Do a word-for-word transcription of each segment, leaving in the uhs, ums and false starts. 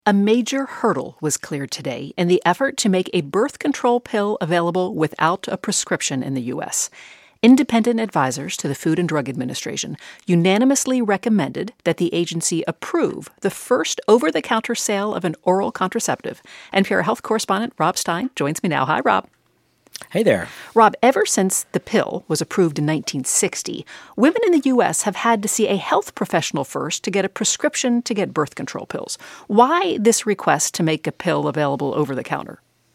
A major hurdle was cleared today in the effort to make a birth control pill available without a prescription in the U S. Independent advisors to the Food and Drug Administration unanimously recommended that the agency approve the first over-the-counter sale of an oral contraceptive. N P R health correspondent Rob Stein joins me now. Hi, Rob. Hey there. Rob, ever since the pill was approved in nineteen sixty, women in the U S have had to see a health professional first to get a prescription to get birth control pills. Why this request to make a pill available over the counter?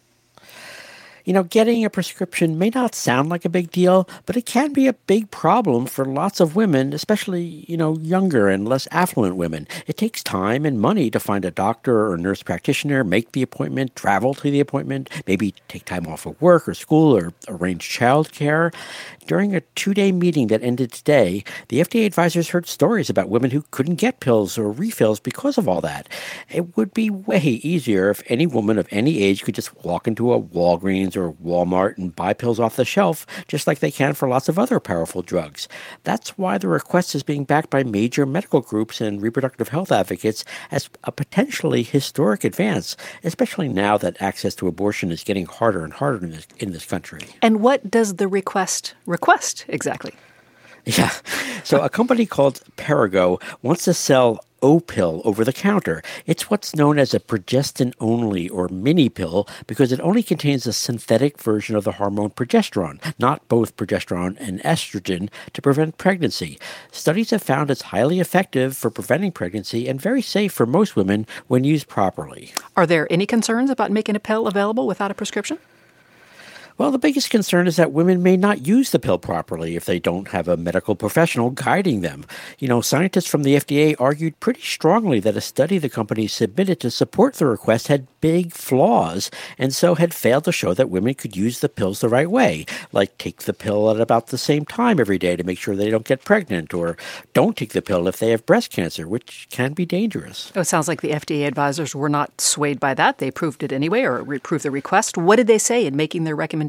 You know, getting a prescription may not sound like a big deal, but it can be a big problem for lots of women, especially, you know, younger and less affluent women. It takes time and money to find a doctor or nurse practitioner, make the appointment, travel to the appointment, maybe take time off of work or school or arrange childcare. During a two-day meeting that ended today, the F D A advisors heard stories about women who couldn't get pills or refills because of all that. It would be way easier if any woman of any age could just walk into a Walgreens or Walmart and buy pills off the shelf, just like they can for lots of other powerful drugs. That's why the request is being backed by major medical groups and reproductive health advocates as a potentially historic advance, especially now that access to abortion is getting harder and harder in this, in this country. And what does the request request exactly? Yeah. So a company called Perrigo wants to sell O-pill over the counter. It's what's known as a progestin-only or mini pill because it only contains a synthetic version of the hormone progesterone, not both progesterone and estrogen, to prevent pregnancy. Studies have found it's highly effective for preventing pregnancy and very safe for most women when used properly. Are there any concerns about making a pill available without a prescription? Well, the biggest concern is that women may not use the pill properly if they don't have a medical professional guiding them. You know, scientists from the F D A argued pretty strongly that a study the company submitted to support the request had big flaws and so had failed to show that women could use the pills the right way, like take the pill at about the same time every day to make sure they don't get pregnant, or don't take the pill if they have breast cancer, which can be dangerous. Oh, it sounds like the F D A advisors were not swayed by that. They approved it anyway, or approved the request. What did they say in making their recommendation?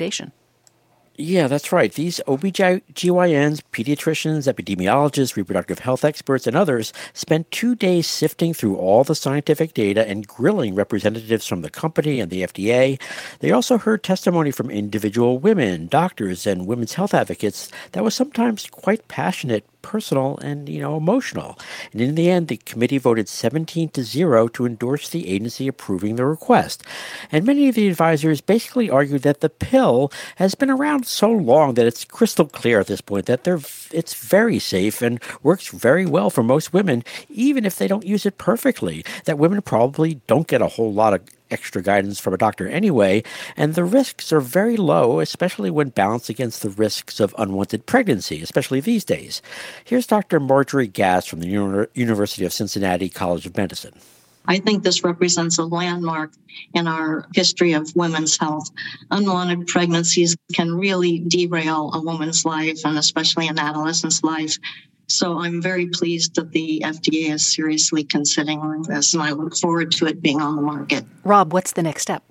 Yeah, that's right. These O B G Y Ns, pediatricians, epidemiologists, reproductive health experts, and others spent two days sifting through all the scientific data and grilling representatives from the company and the F D A. They also heard testimony from individual women, doctors, and women's health advocates that was sometimes quite passionate, personal, and, you know, emotional. And in the end, the committee voted seventeen to zero to endorse the agency approving the request. And many of the advisors basically argued that the pill has been around so long that it's crystal clear at this point that they're, it's very safe and works very well for most women, even if they don't use it perfectly, that women probably don't get a whole lot of extra guidance from a doctor anyway, and the risks are very low, especially when balanced against the risks of unwanted pregnancy, especially these days. Here's Doctor Marjorie Gass from the Uni- University of Cincinnati College of Medicine. I think this represents a landmark in our history of women's health. Unwanted pregnancies can really derail a woman's life, and especially an adolescent's life. So I'm very pleased that the F D A is seriously considering this, and I look forward to it being on the market. Rob, what's the next step?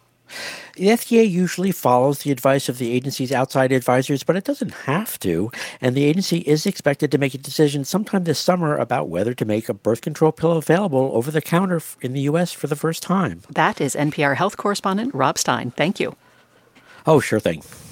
The F D A usually follows the advice of the agency's outside advisors, but it doesn't have to. And the agency is expected to make a decision sometime this summer about whether to make a birth control pill available over the counter in the U S for the first time. That is N P R health correspondent Rob Stein. Thank you. Oh, sure thing.